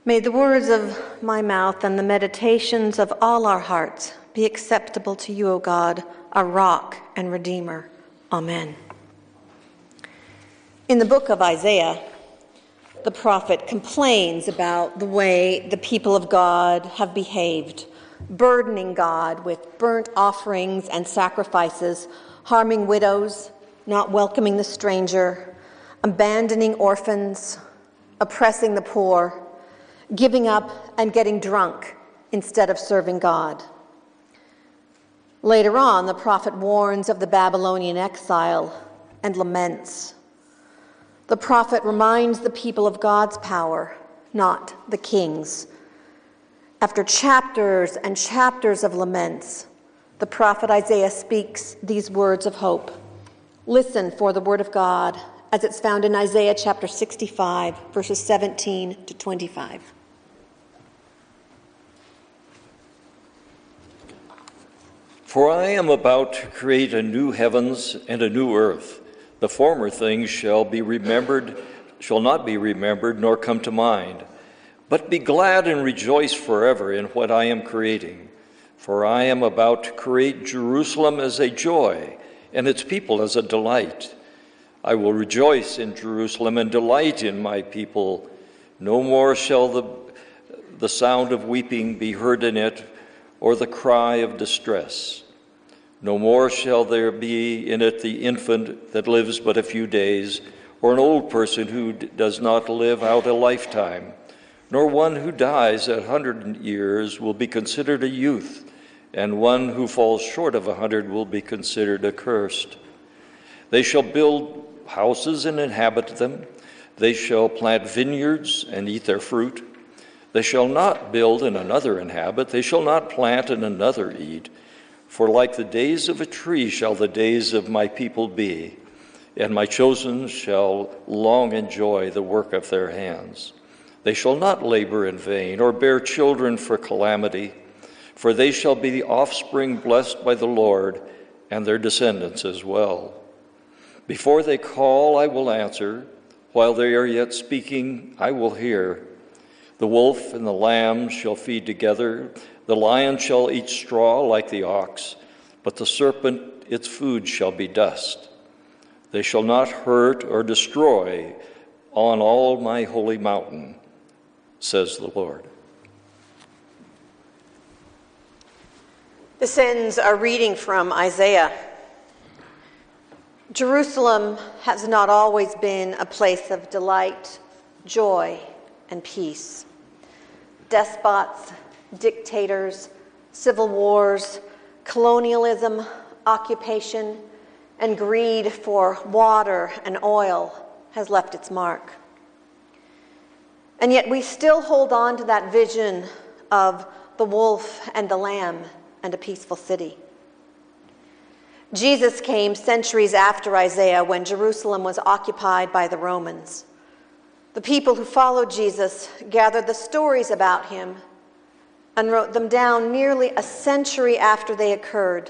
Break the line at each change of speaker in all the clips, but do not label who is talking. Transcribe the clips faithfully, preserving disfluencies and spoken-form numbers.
May the words of my mouth and the meditations of all our hearts be acceptable to you, O God, our rock and redeemer. Amen. In the book of Isaiah, the prophet complains about the way the people of God have behaved, burdening God with burnt offerings and sacrifices, harming widows, not welcoming the stranger, abandoning orphans, oppressing the poor, giving up and getting drunk instead of serving God. Later on, the prophet warns of the Babylonian exile and laments. The prophet reminds the people of God's power, not the king's. After chapters and chapters of laments, the prophet Isaiah speaks these words of hope. Listen for the word of God as it's found in Isaiah chapter sixty-five, verses seventeen to twenty-five.
For I am about to create a new heavens and a new earth. The former things shall be remembered, shall not be remembered, nor come to mind. But be glad and rejoice forever in what I am creating. For I am about to create Jerusalem as a joy, and its people as a delight. I will rejoice in Jerusalem and delight in my people. No more shall the, the sound of weeping be heard in it, or the cry of distress. No more shall there be in it the infant that lives but a few days, or an old person who d- does not live out a lifetime, nor one who dies at a hundred years will be considered a youth, and one who falls short of a hundred will be considered accursed. They shall build houses and inhabit them. They shall plant vineyards and eat their fruit. They shall not build and another inhabit. They shall not plant and another eat. For like the days of a tree shall the days of my people be, and my chosen shall long enjoy the work of their hands. They shall not labor in vain, or bear children for calamity, for they shall be the offspring blessed by the Lord, and their descendants as well. Before they call, I will answer. While they are yet speaking, I will hear. The wolf and the lamb shall feed together. The lion shall eat straw like the ox, but the serpent, its food shall be dust. They shall not hurt or destroy on all my holy mountain, says the Lord.
This ends our reading from Isaiah. Jerusalem has not always been a place of delight, joy, and peace. Despots, dictators, civil wars, colonialism, occupation, and greed for water and oil has left its mark. And yet we still hold on to that vision of the wolf and the lamb and a peaceful city. Jesus came centuries after Isaiah when Jerusalem was occupied by the Romans. The people who followed Jesus gathered the stories about him and wrote them down nearly a century after they occurred.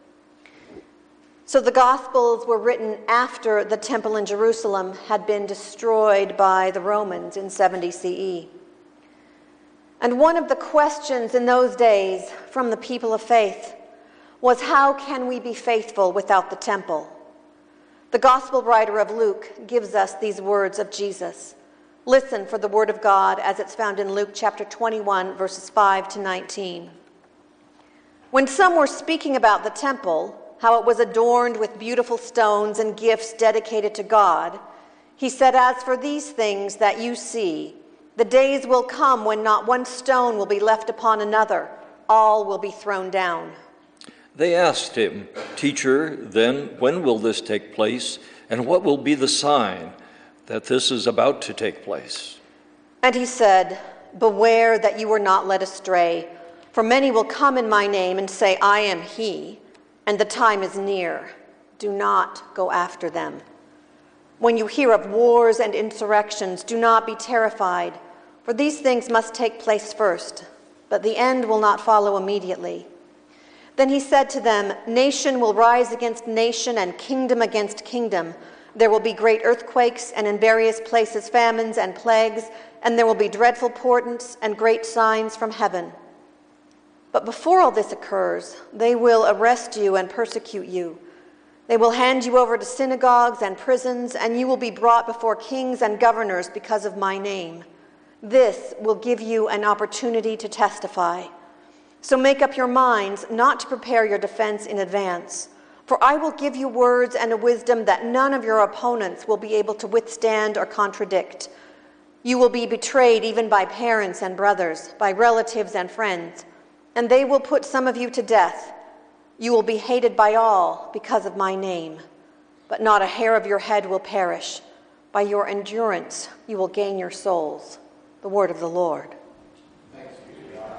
So the Gospels were written after the temple in Jerusalem had been destroyed by the Romans in seventy C E. And one of the questions in those days from the people of faith was, how can we be faithful without the temple? The Gospel writer of Luke gives us these words of Jesus. Listen for the word of God as it's found in Luke chapter twenty-one, verses five to nineteen. When some were speaking about the temple, how it was adorned with beautiful stones and gifts dedicated to God, he said, as for these things that you see, the days will come when not one stone will be left upon another, all will be thrown down.
They asked him, Teacher, then when will this take place, and what will be the sign that this is about to take place?
And he said, beware that you are not led astray, for many will come in my name and say, I am he, and the time is near. Do not go after them. When you hear of wars and insurrections, do not be terrified, for these things must take place first, but the end will not follow immediately. Then he said to them, nation will rise against nation and kingdom against kingdom. There will be great earthquakes, and in various places famines and plagues, and there will be dreadful portents and great signs from heaven. But before all this occurs, they will arrest you and persecute you. They will hand you over to synagogues and prisons, and you will be brought before kings and governors because of my name. This will give you an opportunity to testify. So make up your minds not to prepare your defense in advance, for I will give you words and a wisdom that none of your opponents will be able to withstand or contradict. You will be betrayed even by parents and brothers, by relatives and friends, and they will put some of you to death. You will be hated by all because of my name, but not a hair of your head will perish. By your endurance you will gain your souls. The word of the Lord.
Thanks be to God.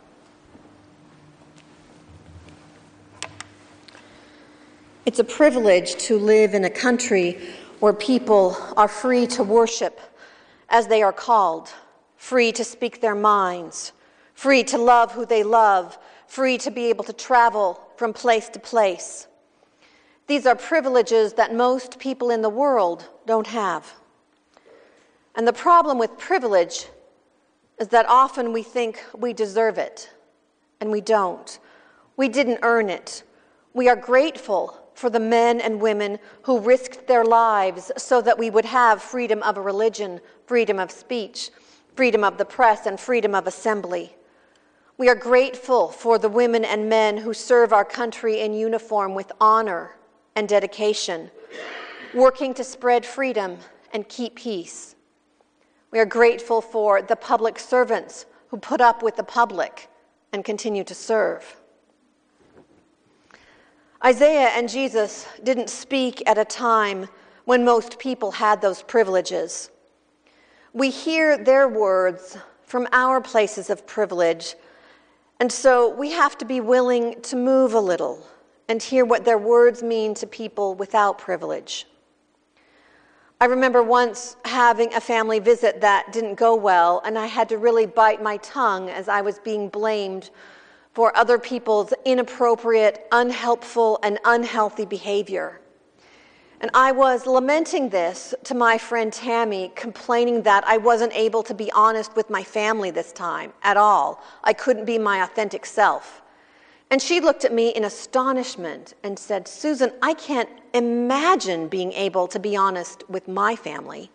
It's a privilege to live in a country where people are free to worship as they are called, free to speak their minds, free to love who they love, free to be able to travel from place to place. These are privileges that most people in the world don't have. And the problem with privilege is that often we think we deserve it, and we don't. We didn't earn it. We are grateful for the men and women who risked their lives so that we would have freedom of religion, freedom of speech, freedom of the press, and freedom of assembly. We are grateful for the women and men who serve our country in uniform with honor and dedication, working to spread freedom and keep peace. We are grateful for the public servants who put up with the public and continue to serve. Isaiah and Jesus didn't speak at a time when most people had those privileges. We hear their words from our places of privilege, and so we have to be willing to move a little and hear what their words mean to people without privilege. I remember once having a family visit that didn't go well, and I had to really bite my tongue as I was being blamed for other people's inappropriate, unhelpful, and unhealthy behavior. And I was lamenting this to my friend Tammy, complaining that I wasn't able to be honest with my family this time at all. I couldn't be my authentic self. And she looked at me in astonishment and said, "Susan, I can't imagine being able to be honest with my family."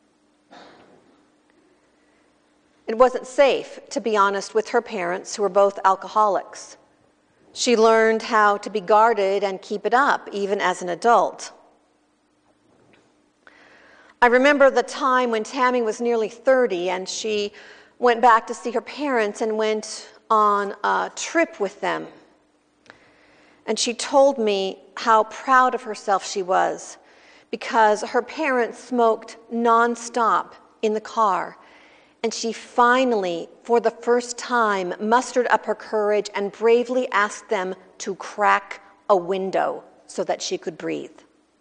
It wasn't safe to be honest with her parents, who were both alcoholics. She learned how to be guarded and keep it up, even as an adult. I remember the time when Tammy was nearly thirty, and she went back to see her parents and went on a trip with them. And she told me how proud of herself she was because her parents smoked nonstop in the car. And she finally, for the first time, mustered up her courage and bravely asked them to crack a window so that she could breathe.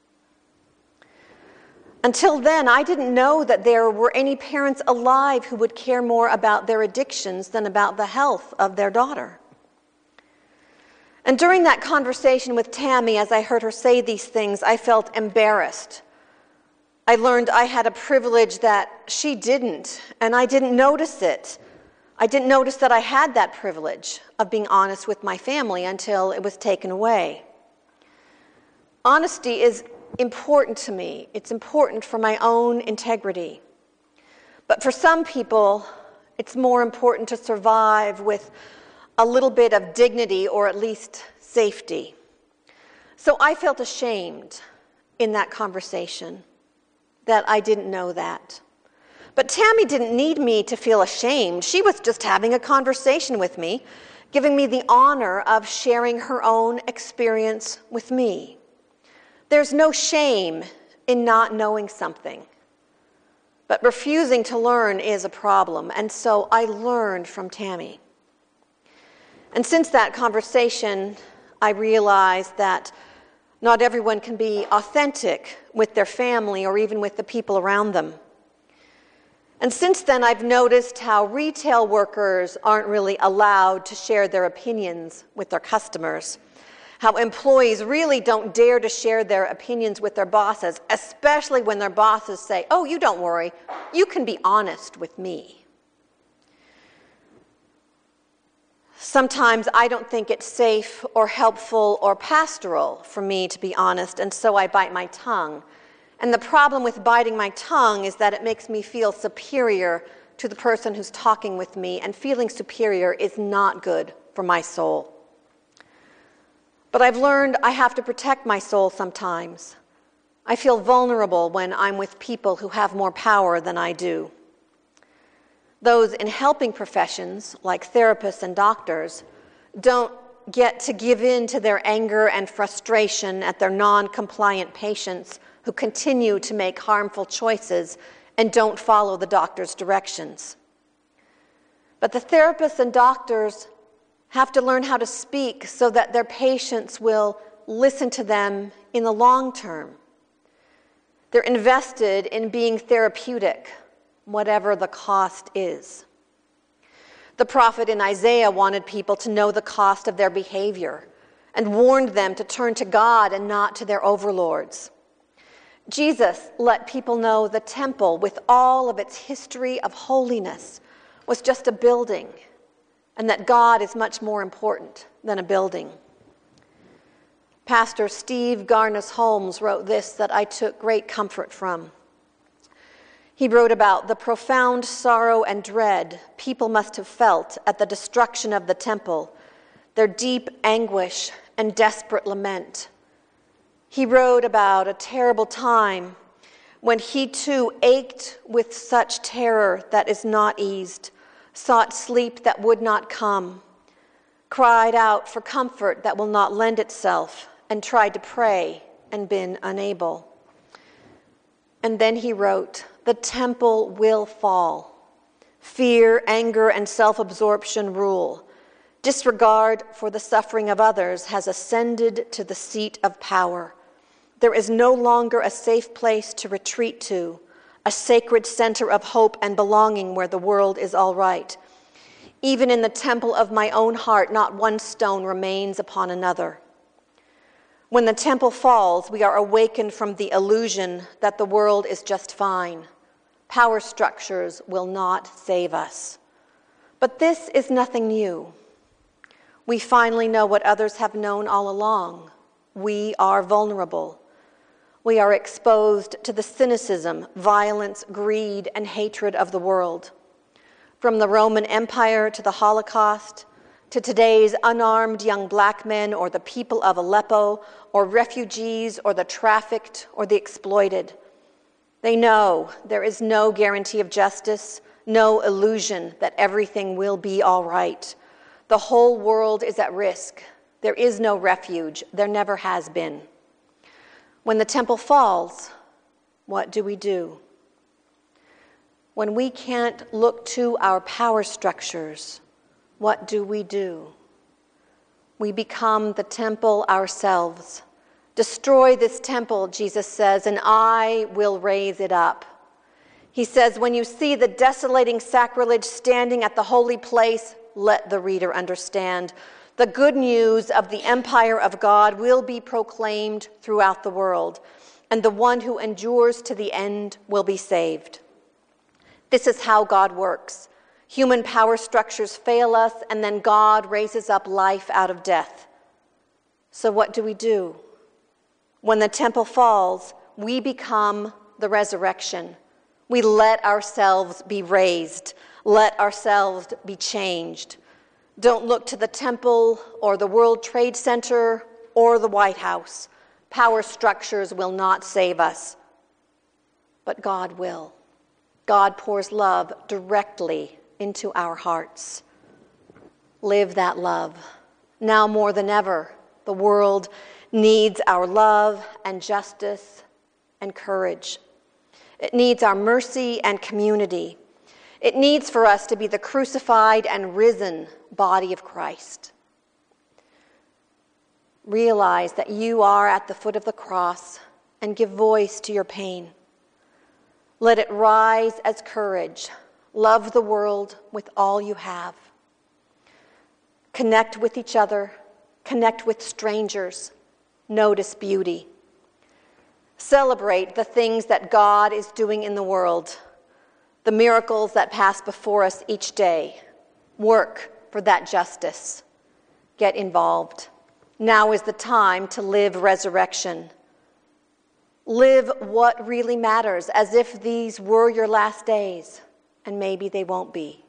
Until then, I didn't know that there were any parents alive who would care more about their addictions than about the health of their daughter. And during that conversation with Tammy, as I heard her say these things, I felt embarrassed. I learned I had a privilege that she didn't, and I didn't notice it. I didn't notice that I had that privilege of being honest with my family until it was taken away. Honesty is important to me. It's important for my own integrity. But for some people, it's more important to survive with a little bit of dignity or at least safety. So I felt ashamed in that conversation that I didn't know that. But Tammy didn't need me to feel ashamed. She was just having a conversation with me, giving me the honor of sharing her own experience with me. There's no shame in not knowing something, but refusing to learn is a problem, and so I learned from Tammy. And since that conversation, I realized that not everyone can be authentic with their family or even with the people around them. And since then, I've noticed how retail workers aren't really allowed to share their opinions with their customers. How employees really don't dare to share their opinions with their bosses, especially when their bosses say, "Oh, you don't worry, you can be honest with me." Sometimes I don't think it's safe or helpful or pastoral for me to be honest, and so I bite my tongue. And the problem with biting my tongue is that it makes me feel superior to the person who's talking with me, and feeling superior is not good for my soul. But I've learned I have to protect my soul sometimes. I feel vulnerable when I'm with people who have more power than I do. Those in helping professions, like therapists and doctors, don't get to give in to their anger and frustration at their non-compliant patients who continue to make harmful choices and don't follow the doctor's directions. But the therapists and doctors have to learn how to speak so that their patients will listen to them in the long term. They're invested in being therapeutic, whatever the cost is. The prophet in Isaiah wanted people to know the cost of their behavior and warned them to turn to God and not to their overlords. Jesus let people know the temple, with all of its history of holiness, was just a building, and that God is much more important than a building. Pastor Steve Garnas Holmes wrote this that I took great comfort from. He wrote about the profound sorrow and dread people must have felt at the destruction of the temple, their deep anguish and desperate lament. He wrote about a terrible time when he too ached with such terror that is not eased, sought sleep that would not come, cried out for comfort that will not lend itself, and tried to pray and been unable. And then he wrote, "The temple will fall. Fear, anger, and self-absorption rule. Disregard for the suffering of others has ascended to the seat of power. There is no longer a safe place to retreat to, a sacred center of hope and belonging where the world is all right. Even in the temple of my own heart, not one stone remains upon another." When the temple falls, we are awakened from the illusion that the world is just fine. Power structures will not save us. But this is nothing new. We finally know what others have known all along. We are vulnerable. We are exposed to the cynicism, violence, greed, and hatred of the world. From the Roman Empire to the Holocaust, to today's unarmed young black men or the people of Aleppo, or refugees or the trafficked or the exploited. They know there is no guarantee of justice, no illusion that everything will be all right. The whole world is at risk. There is no refuge. There never has been. When the temple falls, what do we do? When we can't look to our power structures, what do we do? We become the temple ourselves. "Destroy this temple," Jesus says, "and I will raise it up." He says, when you see the desolating sacrilege standing at the holy place, let the reader understand. The good news of the empire of God will be proclaimed throughout the world, and the one who endures to the end will be saved. This is how God works. Human power structures fail us, and then God raises up life out of death. So what do we do? When the temple falls, we become the resurrection. We let ourselves be raised. Let ourselves be changed. Don't look to the temple or the World Trade Center or the White House. Power structures will not save us, but God will. God pours love directly into our hearts. Live that love. Now more than ever, the world needs our love and justice and courage. It needs our mercy and community. It needs for us to be the crucified and risen body of Christ. Realize that you are at the foot of the cross and give voice to your pain. Let it rise as courage. Love the world with all you have. Connect with each other. connect with strangers, notice beauty. Celebrate the things that God is doing in the world, the miracles that pass before us each day. Work for that justice. Get involved. Now is the time to live resurrection. Live what really matters, as if these were your last days, and maybe they won't be.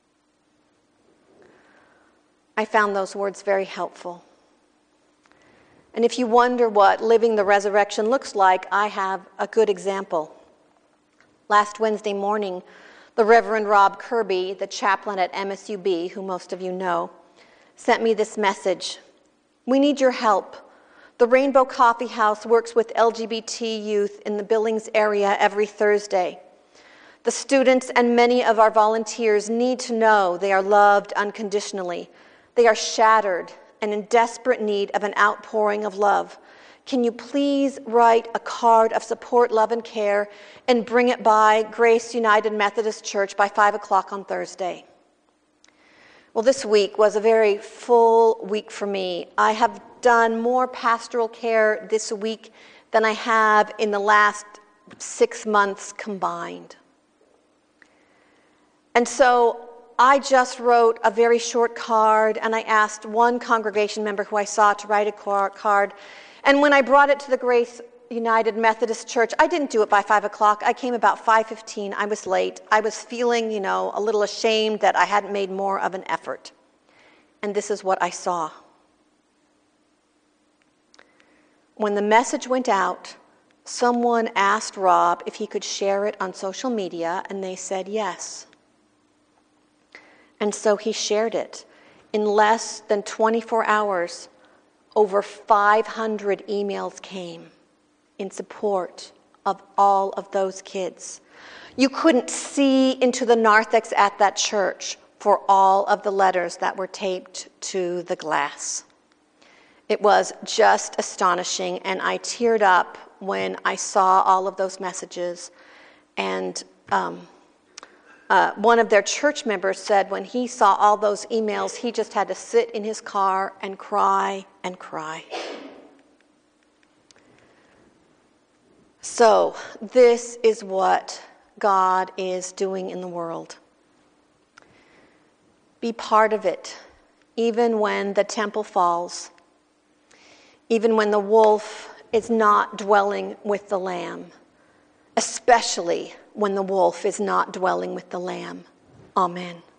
I found those words very helpful. And if you wonder what living the resurrection looks like, I have a good example. Last Wednesday morning, the Reverend Rob Kirby, the chaplain at M S U B, who most of you know, sent me this message. We need your help. The Rainbow Coffee House works with L G B T youth in the Billings area every Thursday. The students and many of our volunteers need to know they are loved unconditionally. They are shattered and in desperate need of an outpouring of love. Can you please write a card of support, love, and care and bring it by Grace United Methodist Church by five o'clock on Thursday? Well, this week was a very full week for me. I have done more pastoral care this week than I have in the last six months combined. And so I just wrote a very short card, and I asked one congregation member who I saw to write a card. And when I brought it to the Grace United Methodist Church, I didn't do it by five o'clock. I came about five fifteen. I was late. I was feeling, you know, a little ashamed that I hadn't made more of an effort. And this is what I saw. When the message went out, someone asked Rob if he could share it on social media, and they said yes. And so he shared it. In less than twenty-four hours, over five hundred emails came in support of all of those kids. You couldn't see into the narthex at that church for all of the letters that were taped to the glass. It was just astonishing, and I teared up when I saw all of those messages. And um, uh, one of their church members said when he saw all those emails, he just had to sit in his car and cry and cry. So this is what God is doing in the world. Be part of it, even when the temple falls, even when the wolf is not dwelling with the lamb, especially when the wolf is not dwelling with the lamb. Amen.